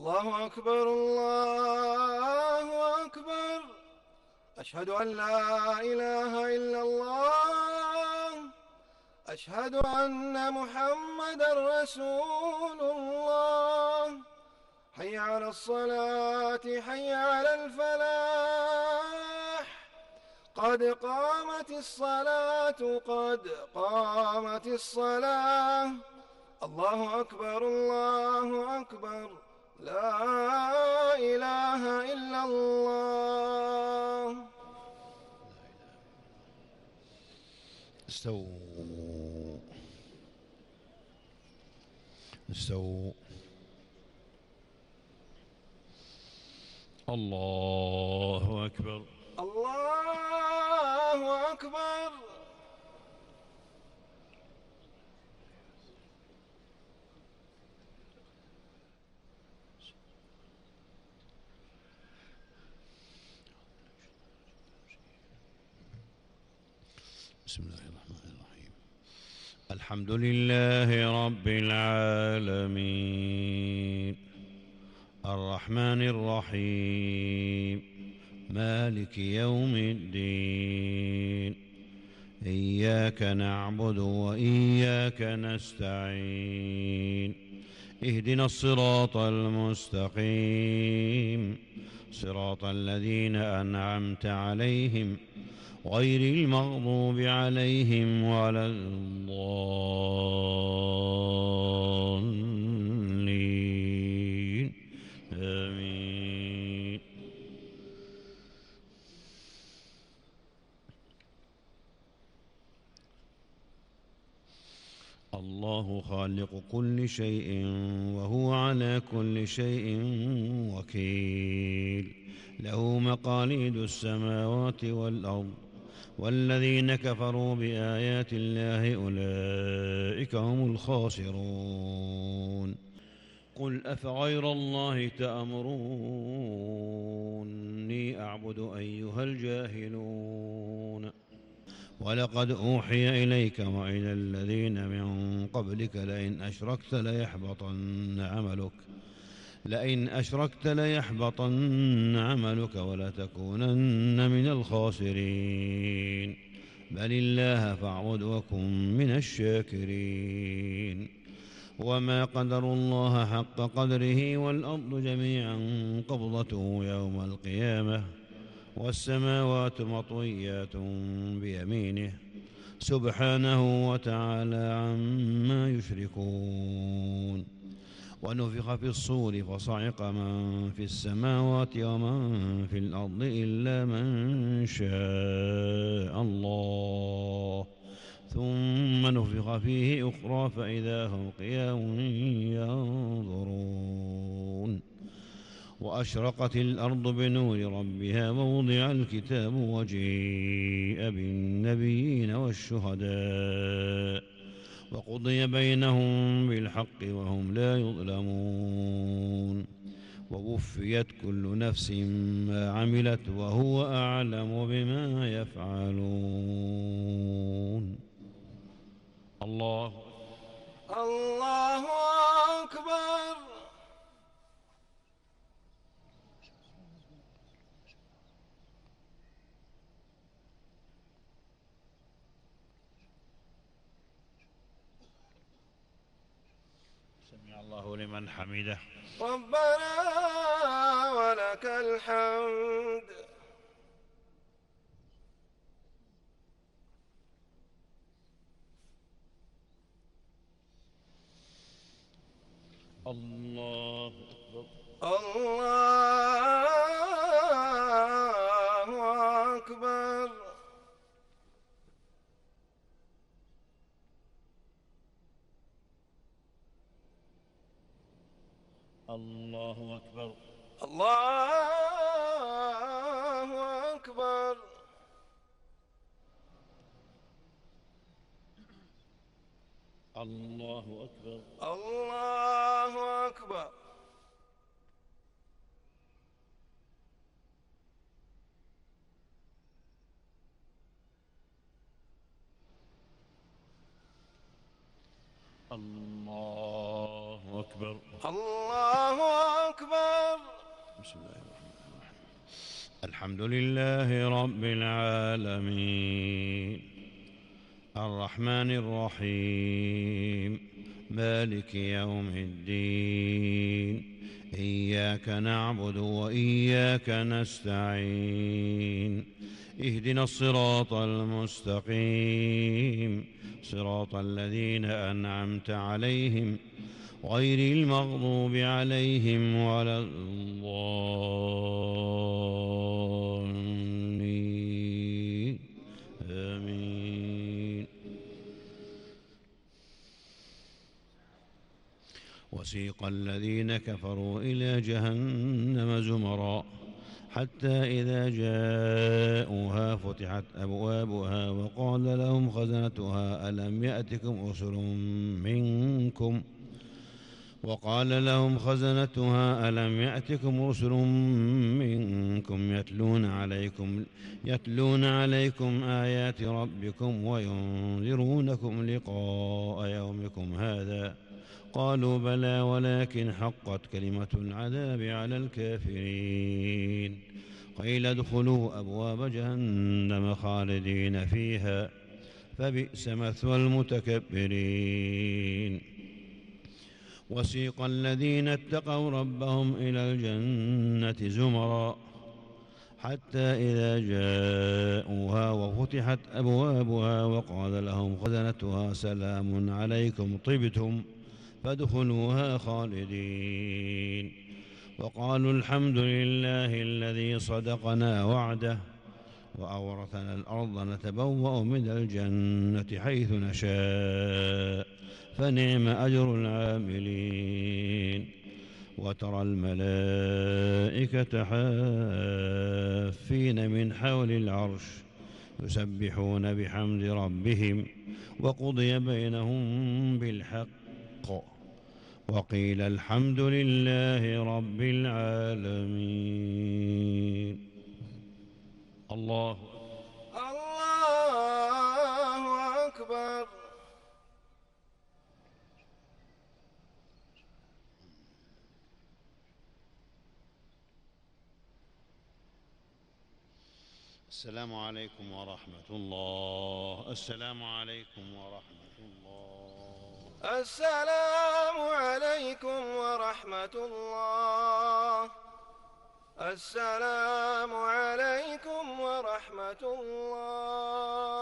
الله أكبر الله أكبر. أشهد أن لا إله إلا الله. أشهد أن محمدًا رسول الله. حي على الصلاة حي على الفلاح. قد قامت الصلاة قد قامت الصلاة. الله أكبر الله أكبر. لا إله إلا الله. استووا استووا. الله أكبر الله أكبر. بسم الله الرحمن الرحيم. الحمد لله رب العالمين الرحمن الرحيم مالك يوم الدين. إياك نعبد وإياك نستعين. اهدنا الصراط المستقيم صراط الذين أنعمت عليهم غير المغضوب عليهم ولا الضالين. آمين. الله خالق كل شيء وهو على كل شيء وكيل. له مقاليد السماوات والأرض والذين كفروا بآيات الله أولئك هم الخاسرون. قل أفغير الله تأمروني أعبد أيها الجاهلون. ولقد أوحي إليك وإلى الذين من قبلك لئن أشركت ليحبطن عملك ولتكونن من الخاسرين. بل الله فاعبد وكن من الشاكرين. وما قدروا الله حق قدره والأرض جميعا قبضته يوم القيامة والسماوات مطويات بيمينه سبحانه وتعالى عما يشركون. ونفخ في الصور فصعق من في السماوات ومن في الأرض إلا من شاء الله ثم نفخ فيه أخرى فإذا هم قيام ينظرون. وأشرقت الأرض بنور ربها ووضع الكتاب وجيء بالنبيين والشهداء وقضي بينهم بالحق وهم لا يظلمون. ووفيت كل نفس ما عملت وهو أعلم بما يفعلون. الله أكبر. سمع الله لمن حمده. ربنا ولك الحمد. الله أكبر. الله أكبر. الله أكبر. الله أكبر. الله أكبر. الله أكبر. الله أكبر. الله أكبر. بسم الله الرحمن الرحيم. الحمد لله رب العالمين الرحمن الرحيم مالك يوم الدين إياك نعبد وإياك نستعين اهدنا الصراط المستقيم صراط الذين أنعمت عليهم غير المغضوب عليهم ولا الضالين آمين. وسيق الذين كفروا إلى جهنم زمرا حتى إذا جاءوها فتحت أبوابها وقال لهم خزنتها ألم يأتكم رسل منكم يتلون عليكم آيات ربكم وينذرونكم لقاء يومكم هذا قالوا بلى ولكن حقت كلمة العذاب على الكافرين قيل ادخلوا أبواب جهنم خالدين فيها فبئس مثوى المتكبرين. وسيق الذين اتقوا ربهم إلى الجنة زمرا حتى إذا جاءوها وفتحت أبوابها وقال لهم خزنتها سلام عليكم طبتم فادخلوها خالدين وقالوا الحمد لله الذي صدقنا وعده وأورثنا الأرض نتبوأ من الجنة حيث نشاء فنعم أجر العاملين. وترى الملائكة حافين من حول العرش يسبحون بحمد ربهم وقضي بينهم بالحق وقيل الحمد لله رب العالمين. الله أكبر. السلام عليكم ورحمة الله. السلام عليكم ورحمة الله. السلام عليكم ورحمة الله. السلام عليكم ورحمة الله.